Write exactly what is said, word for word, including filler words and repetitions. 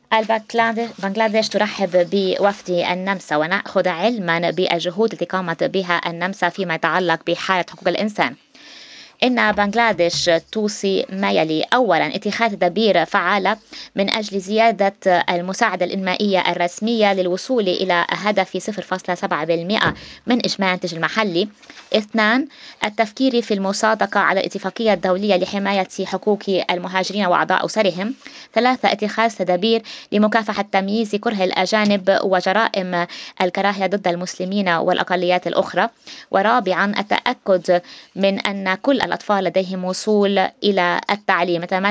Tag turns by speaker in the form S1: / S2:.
S1: البنغلاديش بنغلاديش ترحب بوفد النمسا، ونأخذ علما بالجهود التي قامت بها النمسا فيما يتعلق بحالة حقوق الإنسان. إن بنغلاديش توصي ما يلي: أولا، اتخاذ تدابير فعالة من أجل زيادة المساعدة الإنمائية الرسمية للوصول إلى هدف صفر فاصلة سبعة بالمئة من إجمالي الإنتاج المحلي. اثنان، التفكير في المصادقة على الاتفاقية الدولية لحماية حقوق المهاجرين وأعضاء أسرهم. ثلاثة، اتخاذ تدابير لمكافحة تمييز كره الأجانب وجرائم الكراهية ضد المسلمين والأقليات الأخرى. ورابعا، التأكد من أن كل الأطفال لديهم وصول إلى التعليم.